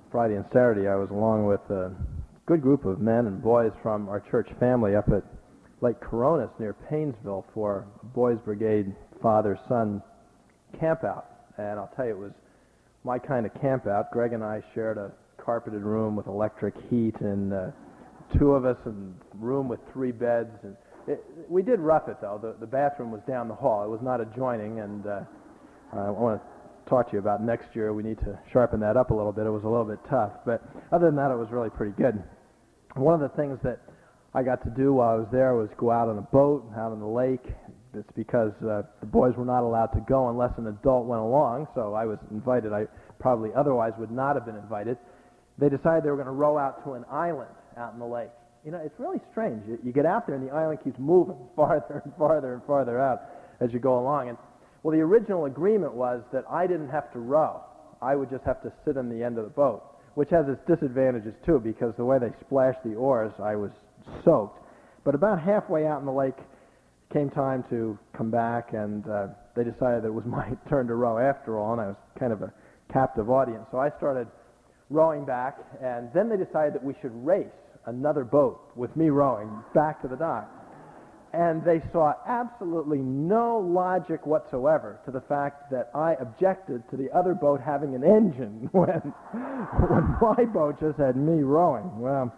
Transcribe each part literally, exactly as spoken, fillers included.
Friday and Saturday, I was along with a good group of men and boys from our church family up at Lake Coronis near Paynesville for a Boys Brigade father-son campout. And I'll tell you, it was my kind of campout. Greg and I shared a carpeted room with electric heat, and uh, two of us in a room with three beds. And it, we did rough it, though. The, the bathroom was down the hall. It was not adjoining, and uh, I want to talk to you about next year. We need to sharpen that up a little bit. It was a little bit tough, but other than that, it was really pretty good. One of the things that I got to do while I was there was go out on a boat, out on the lake. It's because uh, the boys were not allowed to go unless an adult went along, so I was invited. I probably otherwise would not have been invited. They decided they were going to row out to an island out in the lake. You know, it's really strange. You, you get out there and the island keeps moving farther and farther and farther out as you go along. And well, the original agreement was that I didn't have to row. I would just have to sit on the end of the boat, which has its disadvantages too, because the way they splashed the oars, I was soaked. But about halfway out in the lake, came time to come back, and uh, they decided that it was my turn to row after all, and I was kind of a captive audience. So I started rowing back, and then they decided that we should race another boat with me rowing back to the dock. And they saw absolutely no logic whatsoever to the fact that I objected to the other boat having an engine when, when my boat just had me rowing. Well,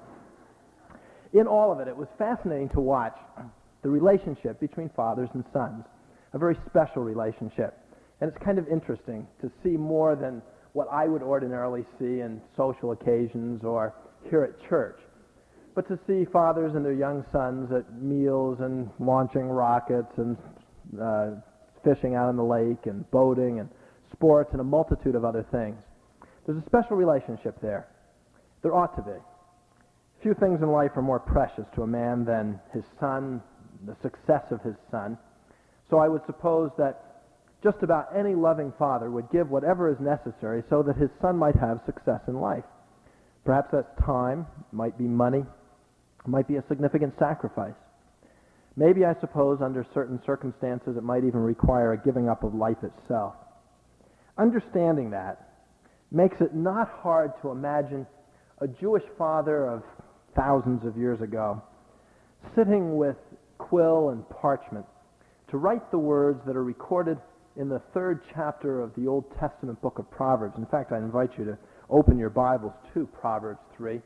in all of it, it was fascinating to watch the relationship between fathers and sons, a very special relationship. And it's kind of interesting to see more than what I would ordinarily see in social occasions or here at church. But to see fathers and their young sons at meals and launching rockets and uh, fishing out in the lake and boating and sports and a multitude of other things. There's a special relationship there. There ought to be. Few things in life are more precious to a man than his son, the success of his son. So I would suppose that just about any loving father would give whatever is necessary so that his son might have success in life. Perhaps that's time, might be money, might be a significant sacrifice. Maybe, I suppose, under certain circumstances, it might even require a giving up of life itself. Understanding that makes it not hard to imagine a Jewish father of thousands of years ago sitting with quill and parchment to write the words that are recorded in the third chapter of the Old Testament book of Proverbs. In fact, I invite you to open your Bibles to Proverbs three.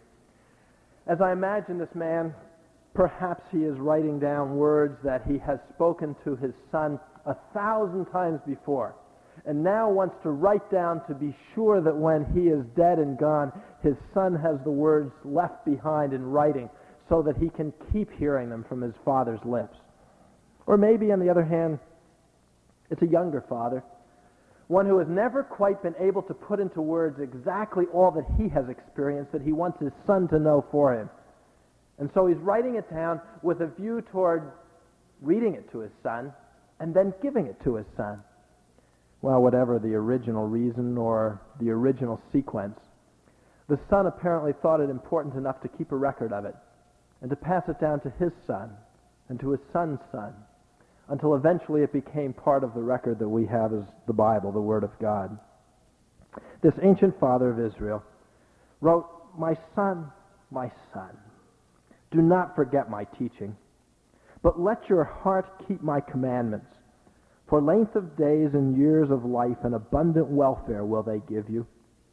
As I imagine this man, perhaps he is writing down words that he has spoken to his son a thousand times before, and now wants to write down to be sure that when he is dead and gone, his son has the words left behind in writing so that he can keep hearing them from his father's lips. Or maybe, on the other hand, it's a younger father, one who has never quite been able to put into words exactly all that he has experienced that he wants his son to know for him. And so he's writing it down with a view toward reading it to his son and then giving it to his son. Well, whatever the original reason or the original sequence, the son apparently thought it important enough to keep a record of it and to pass it down to his son and to his son's son, until eventually it became part of the record that we have as the Bible, the Word of God. This ancient father of Israel wrote, "My son, my son, do not forget my teaching, but let your heart keep my commandments. For length of days and years of life and abundant welfare will they give you.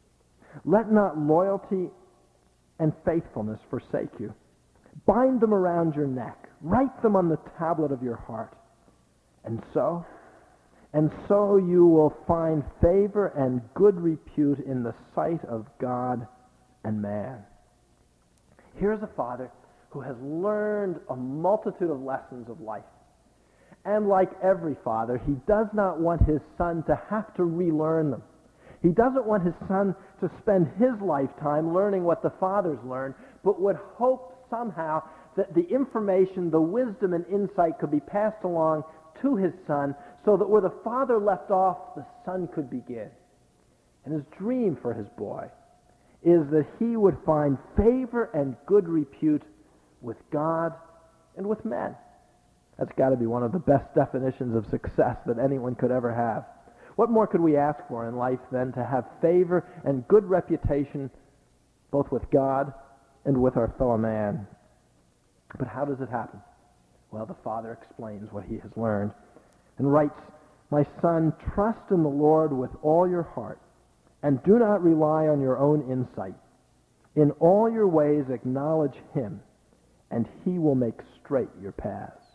Let not loyalty and faithfulness forsake you. Bind them around your neck. Write them on the tablet of your heart. And so, and so you will find favor and good repute in the sight of God and man." Here's a father who has learned a multitude of lessons of life. And like every father, he does not want his son to have to relearn them. He doesn't want his son to spend his lifetime learning what the fathers learned, but would hope somehow that the information, the wisdom and insight could be passed along to his son so that where the father left off, the son could begin. And his dream for his boy is that he would find favor and good repute with God and with men. That's got to be one of the best definitions of success that anyone could ever have. What more could we ask for in life than to have favor and good reputation both with God and with our fellow man. But how does it happen? Well, the Father explains what he has learned and writes, "My son, trust in the Lord with all your heart, and do not rely on your own insight. In all your ways acknowledge him, and he will make straight your paths."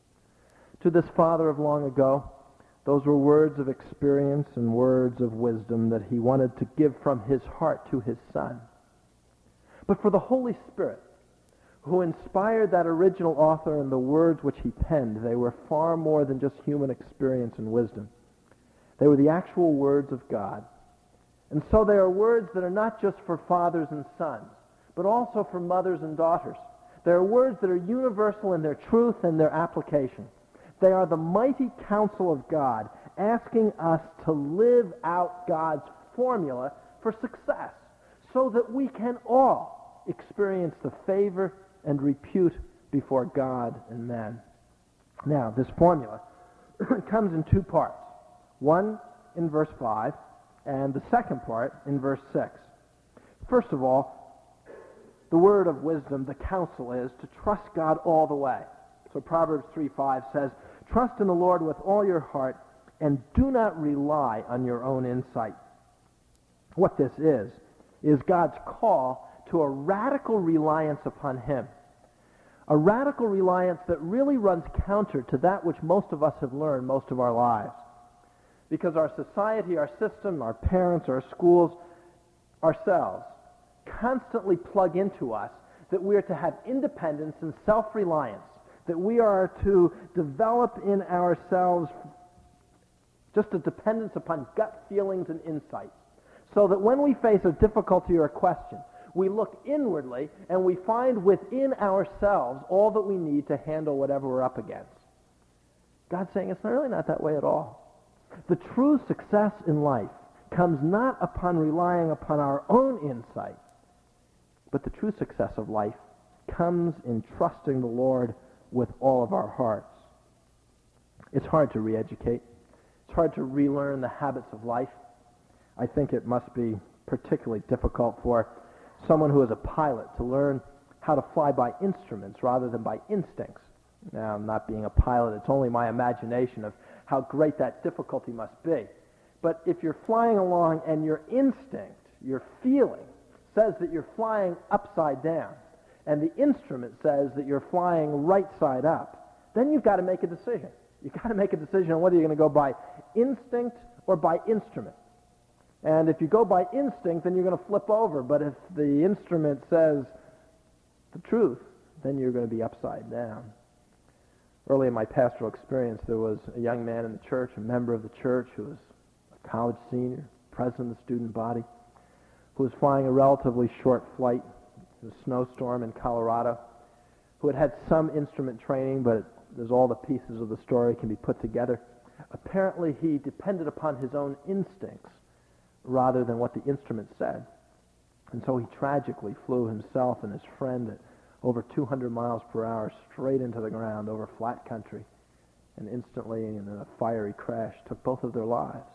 To this father of long ago, those were words of experience and words of wisdom that he wanted to give from his heart to his son. But for the Holy Spirit, who inspired that original author and the words which he penned, they were far more than just human experience and wisdom. They were the actual words of God. And so they are words that are not just for fathers and sons, but also for mothers and daughters. They are words that are universal in their truth and their application. They are the mighty counsel of God, asking us to live out God's formula for success, so that we can all experience the favor and repute before God and men. Now, this formula comes in two parts. One in verse five, and the second part in verse six. First of all, the word of wisdom, the counsel is to trust God all the way. So Proverbs three five says, "Trust in the Lord with all your heart, and do not rely on your own insight." What this is, is God's call to a radical reliance upon him. A radical reliance that really runs counter to that which most of us have learned most of our lives. Because our society, our system, our parents, our schools, ourselves, constantly plug into us that we are to have independence and self-reliance, that we are to develop in ourselves just a dependence upon gut feelings and insights, so that when we face a difficulty or a question, we look inwardly and we find within ourselves all that we need to handle whatever we're up against. God's saying it's really not that way at all. The true success in life comes not upon relying upon our own insight, but the true success of life comes in trusting the Lord with all of our hearts. It's hard to re-educate. It's hard to relearn the habits of life. I think it must be particularly difficult for someone who is a pilot to learn how to fly by instruments rather than by instincts. Now, not being a pilot, it's only my imagination of how great that difficulty must be. But if you're flying along and your instinct, your feeling, says that you're flying upside down, and the instrument says that you're flying right side up, then you've got to make a decision. You've got to make a decision on whether you're going to go by instinct or by instrument. And if you go by instinct, then you're going to flip over. But if the instrument says the truth, then you're going to be upside down. Early in my pastoral experience, there was a young man in the church, a member of the church, who was a college senior, president of the student body, who was flying a relatively short flight in a snowstorm in Colorado, who had had some instrument training, but as all the pieces of the story can be put together, apparently he depended upon his own instincts rather than what the instrument said. And so he tragically flew himself and his friend at over two hundred miles per hour straight into the ground over flat country, and instantly, in a fiery crash, took both of their lives.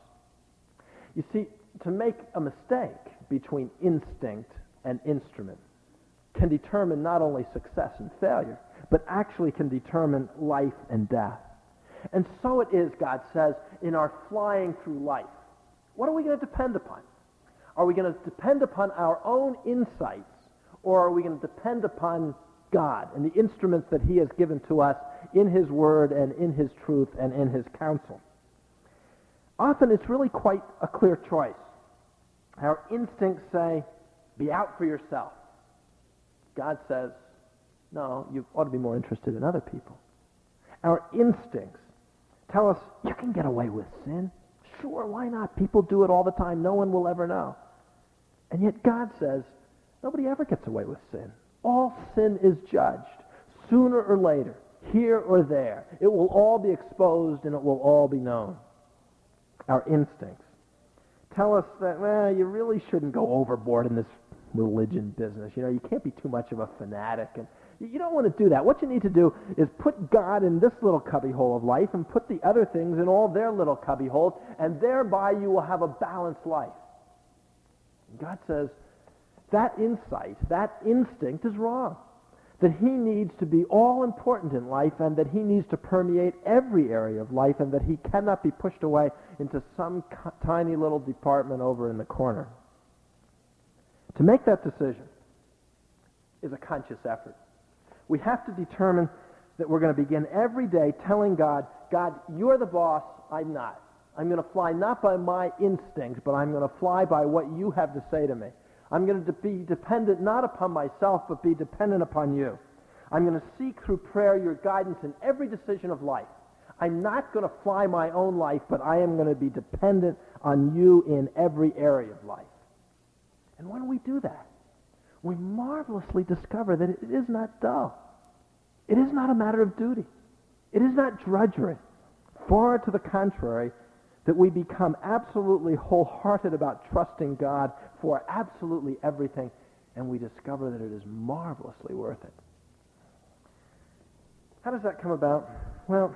You see, to make a mistake between instinct and instrument can determine not only success and failure, but actually can determine life and death. And so it is, God says, in our flying through life. What are we going to depend upon? Are we going to depend upon our own insights, or are we going to depend upon God and the instruments that he has given to us in his word and in his truth and in his counsel? Often it's really quite a clear choice. Our instincts say, be out for yourself. God says, no, you ought to be more interested in other people. Our instincts tell us, you can get away with sin. Sure, why not? People do it all the time. No one will ever know. And yet God says, nobody ever gets away with sin. All sin is judged, sooner or later, here or there. It will all be exposed and it will all be known. Our instincts tell us that, well, you really shouldn't go overboard in this religion business. You know, you can't be too much of a fanatic, and you don't want to do that. What you need to do is put God in this little cubbyhole of life and put the other things in all their little cubbyholes, and thereby you will have a balanced life. And God says, that insight, that instinct is wrong. That he needs to be all important in life and that he needs to permeate every area of life and that he cannot be pushed away into some co- tiny little department over in the corner. To make that decision is a conscious effort. We have to determine that we're going to begin every day telling God, God, you're the boss, I'm not. I'm going to fly not by my instincts, but I'm going to fly by what you have to say to me. I'm going to be dependent not upon myself, but be dependent upon you. I'm going to seek through prayer your guidance in every decision of life. I'm not going to fly my own life, but I am going to be dependent on you in every area of life. And when we do that, we marvelously discover that it is not dull. It is not a matter of duty. It is not drudgery. Far to the contrary, that we become absolutely wholehearted about trusting God for absolutely everything, and we discover that it is marvelously worth it. How does that come about? Well,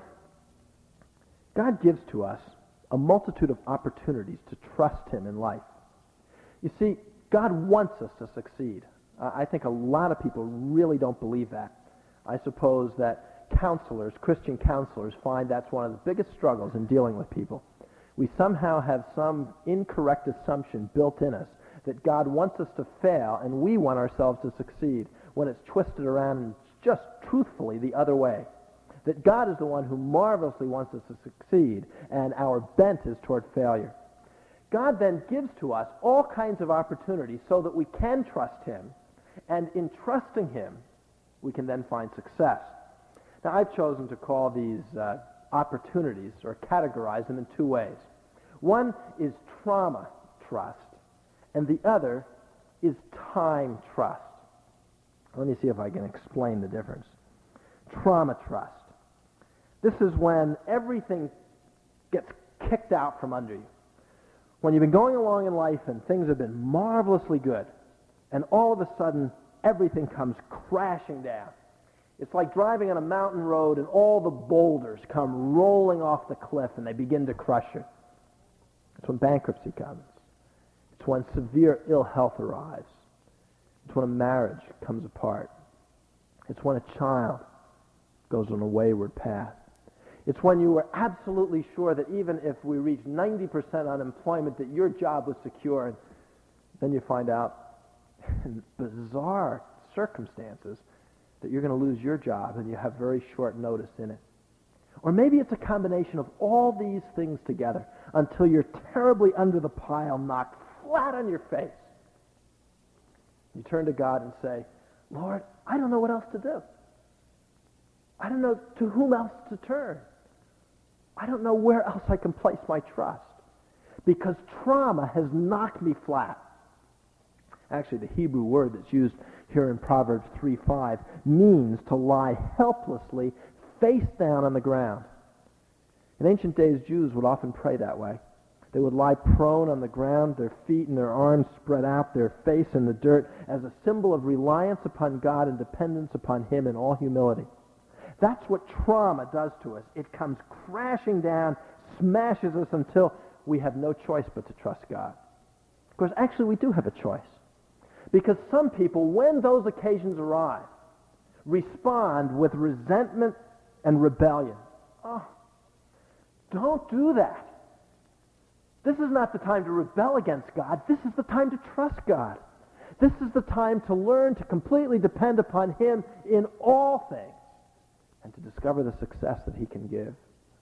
God gives to us a multitude of opportunities to trust him in life. You see, God wants us to succeed. Uh, I think a lot of people really don't believe that. I suppose that counselors, Christian counselors, find that's one of the biggest struggles in dealing with people. We somehow have some incorrect assumption built in us that God wants us to fail and we want ourselves to succeed, when it's twisted around and just truthfully the other way. That God is the one who marvelously wants us to succeed, and our bent is toward failure. God then gives to us all kinds of opportunities so that we can trust him, and in trusting him, we can then find success. Now, I've chosen to call these uh, opportunities, or categorize them in two ways. One is trauma trust, and the other is time trust. Let me see if I can explain the difference. Trauma trust. This is when everything gets kicked out from under you. When you've been going along in life and things have been marvelously good, and all of a sudden everything comes crashing down. It's like driving on a mountain road and all the boulders come rolling off the cliff and they begin to crush you. It's when bankruptcy comes. It's when severe ill health arrives. It's when a marriage comes apart. It's when a child goes on a wayward path. It's when you were absolutely sure that even if we reach ninety percent unemployment, that your job was secure, and then you find out in bizarre circumstances that you're going to lose your job and you have very short notice in it. Or maybe it's a combination of all these things together until you're terribly under the pile, knocked flat on your face. You turn to God and say, Lord, I don't know what else to do. I don't know to whom else to turn. I don't know where else I can place my trust, because trauma has knocked me flat. Actually, the Hebrew word that's used here in Proverbs three five means to lie helplessly face down on the ground. In ancient days, Jews would often pray that way. They would lie prone on the ground, their feet and their arms spread out, their face in the dirt, as a symbol of reliance upon God and dependence upon him in all humility. That's what trauma does to us. It comes crashing down, smashes us until we have no choice but to trust God. Of course, actually, we do have a choice. Because some people, when those occasions arrive, respond with resentment and rebellion. Oh, don't do that. This is not the time to rebel against God. This is the time to trust God. This is the time to learn to completely depend upon him in all things and to discover the success that he can give.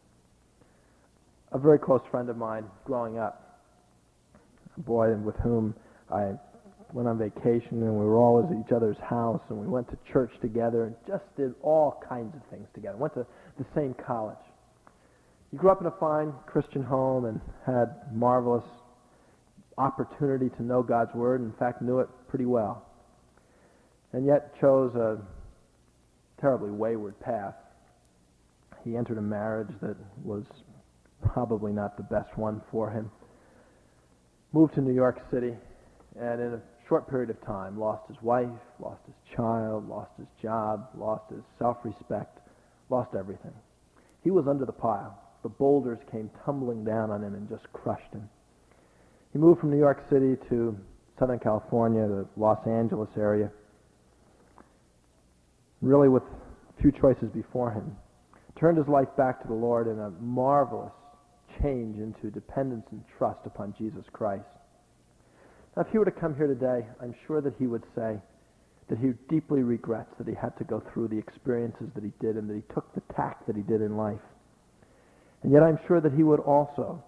A very close friend of mine growing up, a boy with whom I went on vacation, and we were always at each other's house, and we went to church together and just did all kinds of things together. Went to the same college. He grew up in a fine Christian home and had marvelous opportunity to know God's Word. In fact, knew it pretty well. And yet chose a terribly wayward path. He entered a marriage that was probably not the best one for him. Moved to New York City, and in a short period of time lost his wife, lost his child, lost his job, lost his self-respect, lost everything. He was under the pile. The boulders came tumbling down on him and just crushed him. He moved from New York City to Southern California, the Los Angeles area, really with few choices before him, turned his life back to the Lord in a marvelous change into dependence and trust upon Jesus Christ. Now, if he were to come here today, I'm sure that he would say that he deeply regrets that he had to go through the experiences that he did and that he took the tack that he did in life. And yet I'm sure that he would also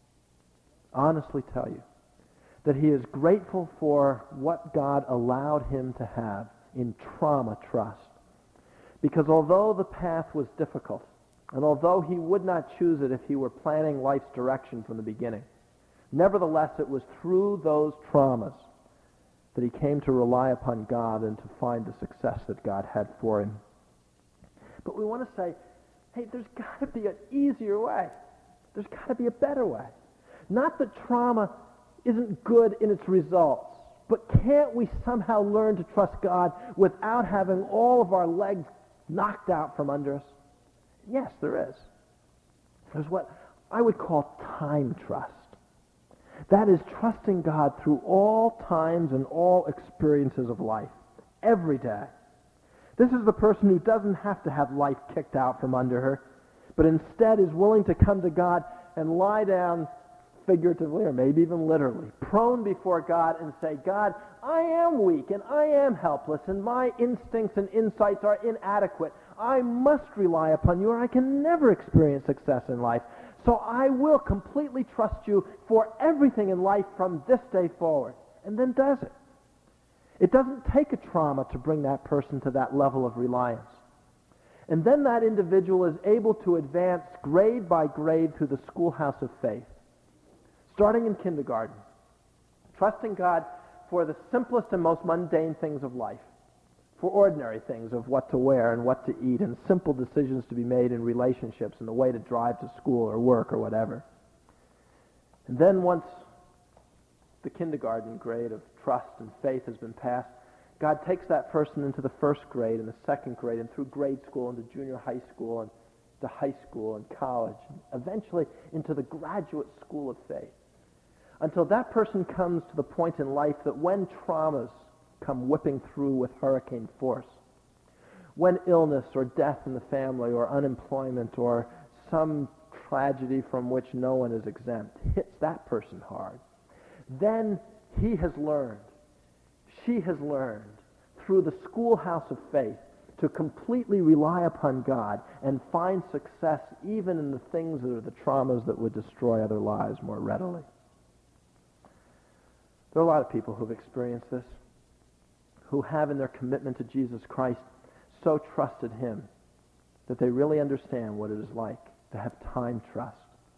honestly tell you that he is grateful for what God allowed him to have in trauma trust. Because although the path was difficult, and although he would not choose it if he were planning life's direction from the beginning, nevertheless it was through those traumas that he came to rely upon God and to find the success that God had for him. But we want to say, hey, there's got to be an easier way. There's got to be a better way. Not that trauma isn't good in its results, but can't we somehow learn to trust God without having all of our legs knocked out from under us? Yes, there is. There's what I would call time trust. That is trusting God through all times and all experiences of life, every day. This is the person who doesn't have to have life kicked out from under her, but instead is willing to come to God and lie down figuratively or maybe even literally, prone before God and say, God, I am weak and I am helpless and my instincts and insights are inadequate. I must rely upon you or I can never experience success in life. So I will completely trust you for everything in life from this day forward. And then does it. It doesn't take a trauma to bring that person to that level of reliance. And then that individual is able to advance grade by grade through the schoolhouse of faith. Starting in kindergarten, trusting God for the simplest and most mundane things of life, for ordinary things of what to wear and what to eat and simple decisions to be made in relationships and the way to drive to school or work or whatever. And then once the kindergarten grade of trust and faith has been passed, God takes that person into the first grade and the second grade and through grade school into junior high school and to high school and college and eventually into the graduate school of faith. Until that person comes to the point in life that when traumas come whipping through with hurricane force, when illness or death in the family or unemployment or some tragedy from which no one is exempt hits that person hard, then he has learned, she has learned through the schoolhouse of faith to completely rely upon God and find success even in the things that are the traumas that would destroy other lives more readily. There are a lot of people who have experienced this, who have in their commitment to Jesus Christ so trusted him that they really understand what it is like to have time trust.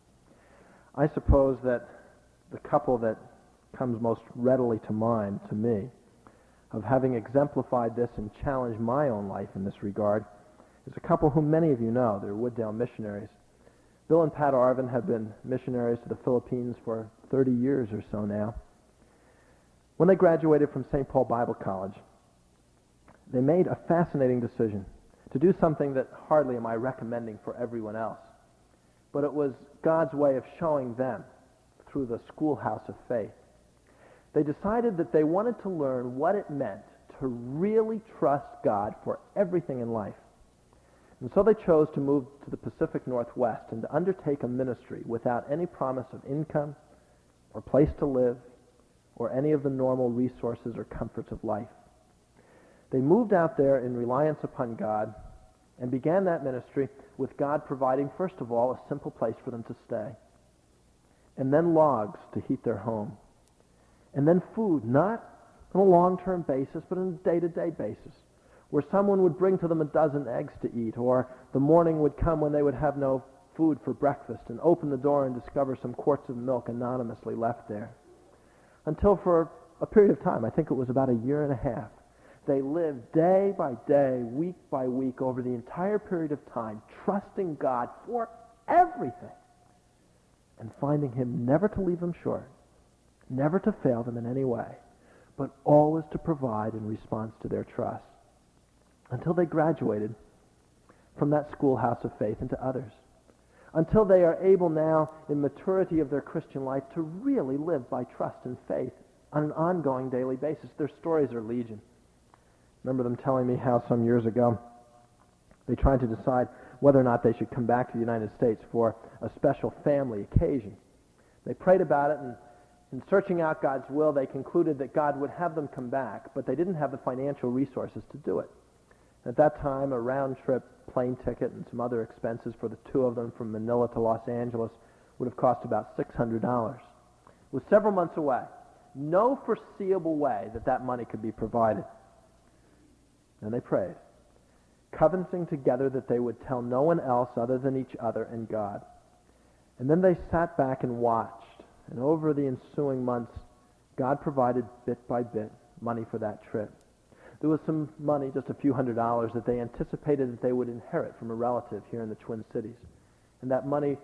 I suppose that the couple that comes most readily to mind to me of having exemplified this and challenged my own life in this regard is a couple whom many of you know. They're Wooddale missionaries. Bill and Pat Arvin have been missionaries to the Philippines for thirty years or so now. When they graduated from Saint Paul Bible College, they made a fascinating decision to do something that hardly am I recommending for everyone else. But it was God's way of showing them through the schoolhouse of faith. They decided that they wanted to learn what it meant to really trust God for everything in life. And so they chose to move to the Pacific Northwest and to undertake a ministry without any promise of income or place to live or any of the normal resources or comforts of life. They moved out there in reliance upon God and began that ministry with God providing, first of all, a simple place for them to stay, and then logs to heat their home, and then food, not on a long-term basis, but on a day-to-day basis, where someone would bring to them a dozen eggs to eat, or the morning would come when they would have no food for breakfast and open the door and discover some quarts of milk anonymously left there. Until for a period of time, I think it was about a year and a half, they lived day by day, week by week, over the entire period of time, trusting God for everything and finding him never to leave them short, never to fail them in any way, but always to provide in response to their trust, until they graduated from that schoolhouse of faith into others, until they are able now, in maturity of their Christian life, to really live by trust and faith on an ongoing daily basis. Their stories are legion. Remember them telling me how some years ago they tried to decide whether or not they should come back to the United States for a special family occasion. They prayed about it, and in searching out God's will, they concluded that God would have them come back, but they didn't have the financial resources to do it. At that time, a round-trip plane ticket and some other expenses for the two of them from Manila to Los Angeles would have cost about six hundred dollars. It was several months away. No foreseeable way that that money could be provided. And they prayed, covenanting together that they would tell no one else other than each other and God. And then they sat back and watched, and over the ensuing months, God provided bit by bit money for that trip. There was some money, just a few hundred dollars, that they anticipated that they would inherit from a relative here in the Twin Cities. And that money,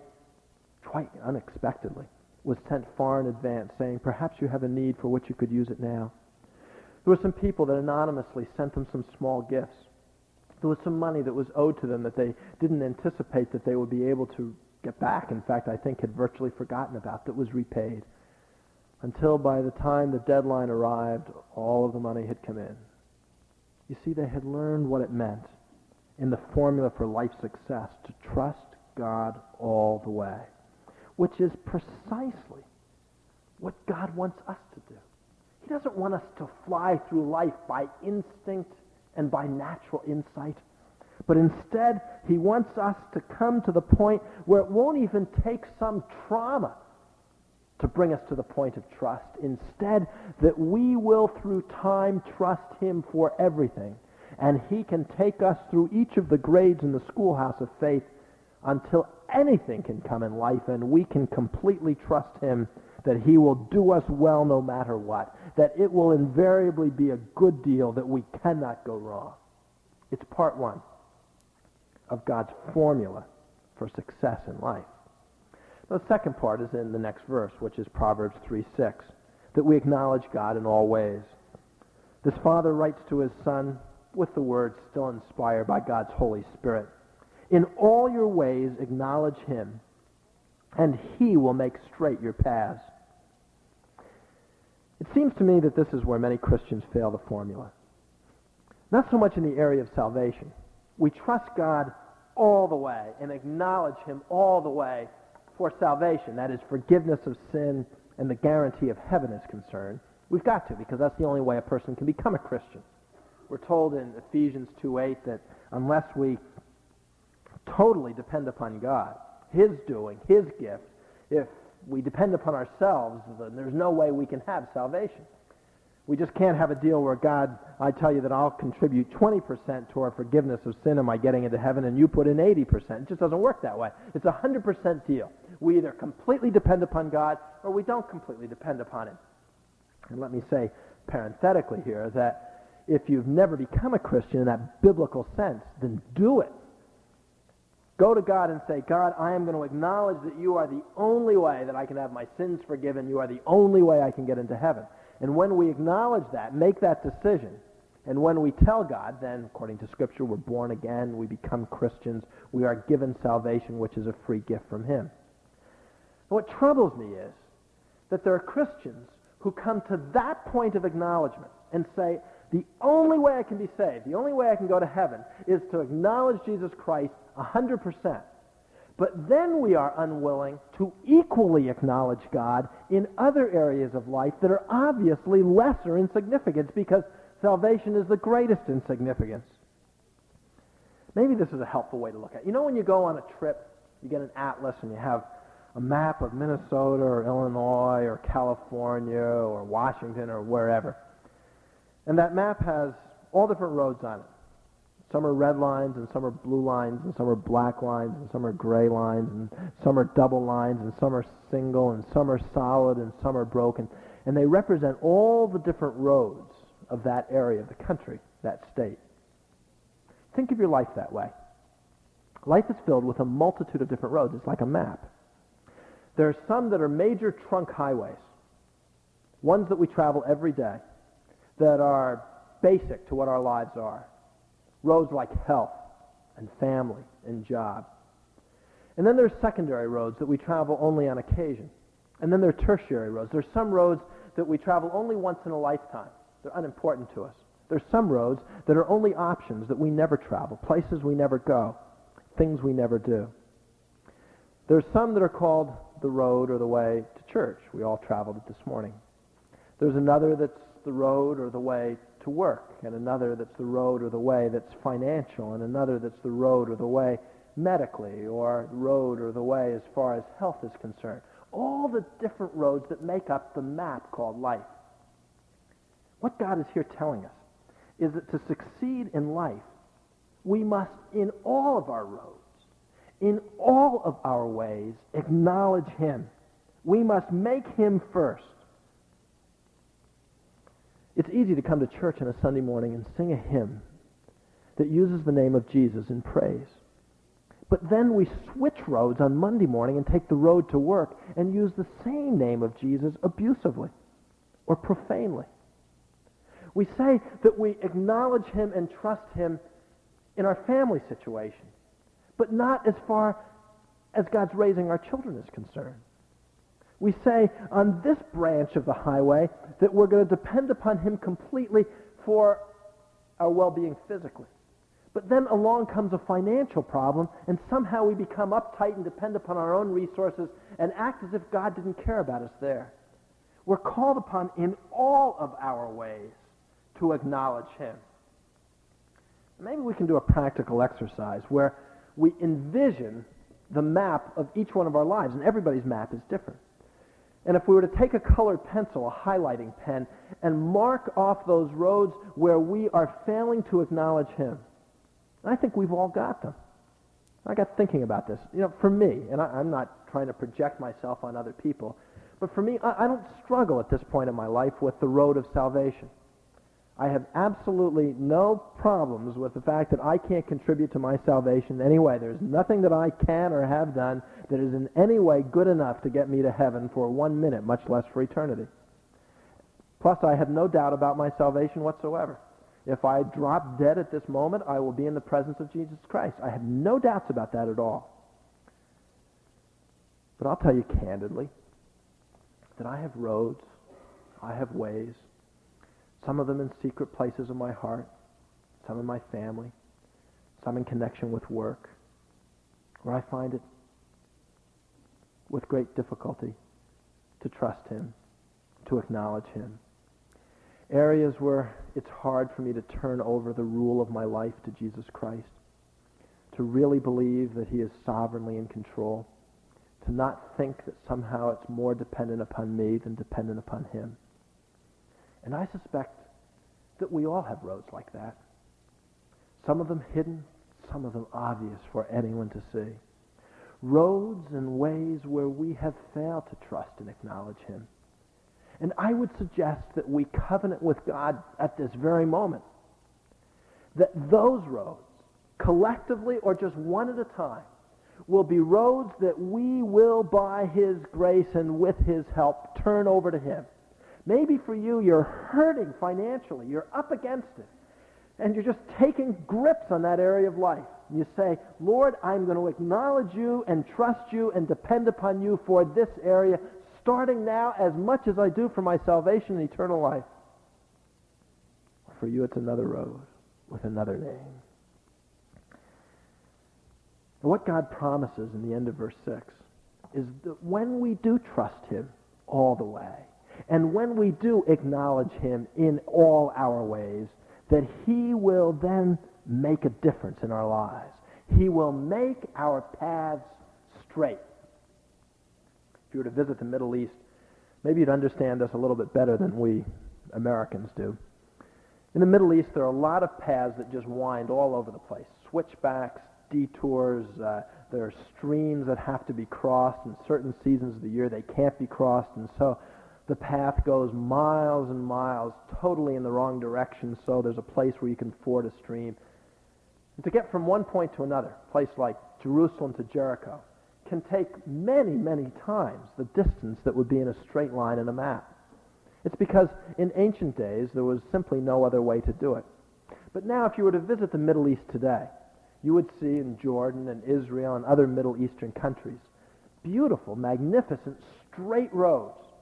quite unexpectedly, was sent far in advance, saying, perhaps you have a need for which you could use it now. There were some people that anonymously sent them some small gifts. There was some money that was owed to them that they didn't anticipate that they would be able to get back. In fact, I think had virtually forgotten about, that was repaid. Until by the time the deadline arrived, all of the money had come in. You see, they had learned what it meant in the formula for life success to trust God all the way, which is precisely what God wants us to do. He doesn't want us to fly through life by instinct and by natural insight, but instead he wants us to come to the point where it won't even take some trauma to bring us to the point of trust. Instead, that we will through time trust him for everything, and he can take us through each of the grades in the schoolhouse of faith until anything can come in life, and we can completely trust him that he will do us well no matter what, that it will invariably be a good deal, that we cannot go wrong. It's part one of God's formula for success in life. The second part is in the next verse, which is Proverbs three six, that we acknowledge God in all ways. This father writes to his son with the words still inspired by God's Holy Spirit. In all your ways acknowledge him, and he will make straight your paths. It seems to me that this is where many Christians fail the formula. Not so much in the area of salvation. We trust God all the way and acknowledge him all the way for salvation, that is, forgiveness of sin and the guarantee of heaven is concerned. We've got to, because that's the only way a person can become a Christian. We're told in Ephesians two eight that unless we totally depend upon God, his doing, his gift, if we depend upon ourselves, then there's no way we can have salvation. We just can't have a deal where God, I tell you that I'll contribute twenty percent toward forgiveness of sin and my getting into heaven, and you put in eighty percent. It just doesn't work that way. It's a one hundred percent deal. We either completely depend upon God or we don't completely depend upon him. And let me say parenthetically here that if you've never become a Christian in that biblical sense, then do it. Go to God and say, God, I am going to acknowledge that you are the only way that I can have my sins forgiven. You are the only way I can get into heaven. And when we acknowledge that, make that decision, and when we tell God, then, according to Scripture, we're born again, we become Christians, we are given salvation, which is a free gift from him. And what troubles me is that there are Christians who come to that point of acknowledgement and say, the only way I can be saved, the only way I can go to heaven is to acknowledge Jesus Christ one hundred percent. But then we are unwilling to equally acknowledge God in other areas of life that are obviously lesser in significance, because salvation is the greatest in significance. Maybe this is a helpful way to look at it. You know, when you go on a trip, you get an atlas and you have a map of Minnesota or Illinois or California or Washington or wherever. And that map has all different roads on it. Some are red lines, and some are blue lines, and some are black lines, and some are gray lines, and some are double lines, and some are single, and some are solid, and some are broken. And they represent all the different roads of that area of the country, that state. Think of your life that way. Life is filled with a multitude of different roads. It's like a map. There are some that are major trunk highways, ones that we travel every day, that are basic to what our lives are. Roads like health and family and job. And then there's secondary roads that we travel only on occasion. And then there are tertiary roads. There's some roads that we travel only once in a lifetime. They're unimportant to us. There's some roads that are only options that we never travel, places we never go, things we never do. There's some that are called the road or the way to church. We all traveled it this morning. There's another that's the road or the way to work, and another that's the road or the way that's financial, and another that's the road or the way medically, or the road or the way as far as health is concerned. All the different roads that make up the map called life. What God is here telling us is that to succeed in life, we must, in all of our roads, in all of our ways, acknowledge Him. We must make Him first. It's easy to come to church on a Sunday morning and sing a hymn that uses the name of Jesus in praise. But then we switch roads on Monday morning and take the road to work and use the same name of Jesus abusively or profanely. We say that we acknowledge Him and trust Him in our family situation, but not as far as God's raising our children is concerned. We say on this branch of the highway that we're going to depend upon Him completely for our well-being physically. But then along comes a financial problem, and somehow we become uptight and depend upon our own resources and act as if God didn't care about us there. We're called upon in all of our ways to acknowledge Him. Maybe we can do a practical exercise where we envision the map of each one of our lives, and everybody's map is different. And if we were to take a colored pencil, a highlighting pen, and mark off those roads where we are failing to acknowledge Him, I think we've all got them. I got thinking about this. You know, for me, and I, I'm not trying to project myself on other people, but for me, I, I don't struggle at this point in my life with the road of salvation. I have absolutely no problems with the fact that I can't contribute to my salvation in any way. There's nothing that I can or have done that is in any way good enough to get me to heaven for one minute, much less for eternity. Plus, I have no doubt about my salvation whatsoever. If I drop dead at this moment, I will be in the presence of Jesus Christ. I have no doubts about that at all. But I'll tell you candidly that I have roads, I have ways, some of them in secret places of my heart, some in my family, some in connection with work, where I find it with great difficulty to trust Him, to acknowledge Him. Areas where it's hard for me to turn over the rule of my life to Jesus Christ, to really believe that He is sovereignly in control, to not think that somehow it's more dependent upon me than dependent upon Him. And I suspect that we all have roads like that. Some of them hidden, some of them obvious for anyone to see. Roads and ways where we have failed to trust and acknowledge Him. And I would suggest that we covenant with God at this very moment that those roads, collectively or just one at a time, will be roads that we will, by His grace and with His help, turn over to Him. Maybe for you, you're hurting financially. You're up against it. And you're just taking grips on that area of life. You say, Lord, I'm going to acknowledge You and trust You and depend upon You for this area, starting now as much as I do for my salvation and eternal life. For you, it's another road with another name. And what God promises in the end of verse six is that when we do trust Him all the way, and when we do acknowledge Him in all our ways, that He will then make a difference in our lives. He will make our paths straight. If you were to visit the Middle East, maybe you'd understand this a little bit better than we Americans do. In the Middle East, there are a lot of paths that just wind all over the place. Switchbacks, detours, uh, there are streams that have to be crossed. In certain seasons of the year, they can't be crossed, and so the path goes miles and miles totally in the wrong direction, so there's a place where you can ford a stream. And to get from one point to another, a place like Jerusalem to Jericho, can take many, many times the distance that would be in a straight line in a map. It's because in ancient days there was simply no other way to do it. But now if you were to visit the Middle East today, you would see in Jordan and Israel and other Middle Eastern countries beautiful, magnificent, straight roads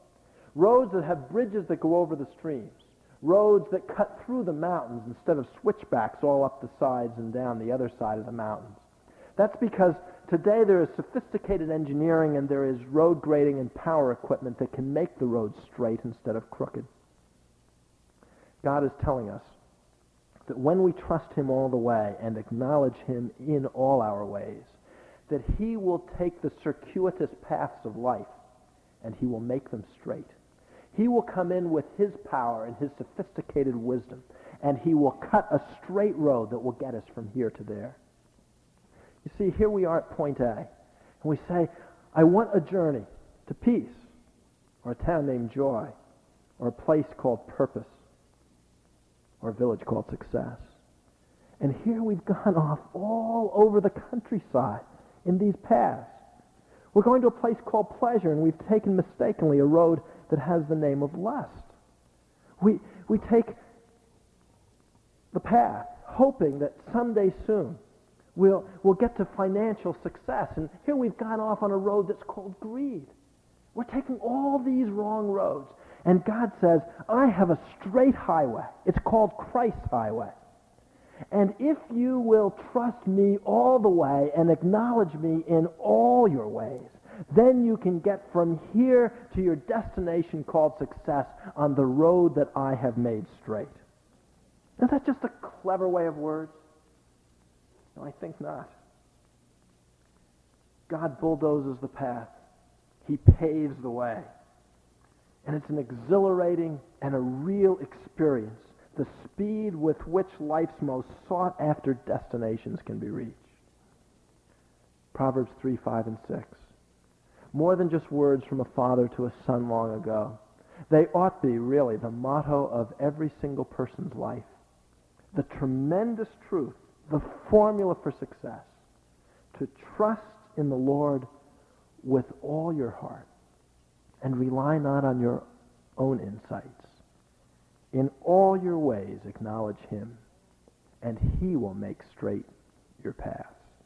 roads that have bridges that go over the streams, roads that cut through the mountains instead of switchbacks all up the sides and down the other side of the mountains. That's because today there is sophisticated engineering and there is road grading and power equipment that can make the roads straight instead of crooked. God is telling us that when we trust him all the way and acknowledge him in all our ways, that he will take the circuitous paths of life and he will make them straight. He will come in with his power and his sophisticated wisdom, and he will cut a straight road that will get us from here to there. You see, here we are at point A, and we say, I want a journey to peace, or a town named Joy, or a place called purpose, or a village called success. And here we've gone off all over the countryside in these paths. We're going to a place called pleasure, and we've taken mistakenly a road that has the name of lust. We, we take the path, hoping that someday soon we'll, we'll get to financial success. And here we've gone off on a road that's called greed. We're taking all these wrong roads. And God says, I have a straight highway. It's called Christ's highway. And if you will trust me all the way and acknowledge me in all your ways, then you can get from here to your destination called success on the road that I have made straight. Is that just a clever way of words? No, I think not. God bulldozes the path. He paves the way. And it's an exhilarating and a real experience, the speed with which life's most sought-after destinations can be reached. Proverbs three, five, and six. More than just words from a father to a son long ago. They ought be really the motto of every single person's life. The tremendous truth, the formula for success, to trust in the Lord with all your heart and rely not on your own insights. In all your ways acknowledge him, and he will make straight your paths.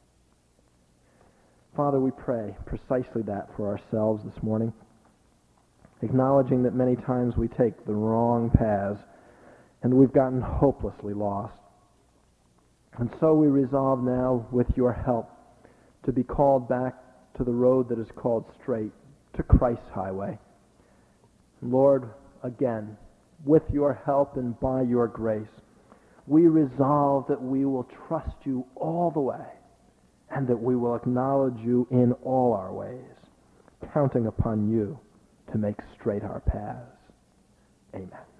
Father, we pray precisely that for ourselves this morning, acknowledging that many times we take the wrong paths and we've gotten hopelessly lost. And so we resolve now, with your help, to be called back to the road that is called straight, to Christ's highway. Lord, again, with your help and by your grace, we resolve that we will trust you all the way and that we will acknowledge you in all our ways, counting upon you to make straight our paths. Amen.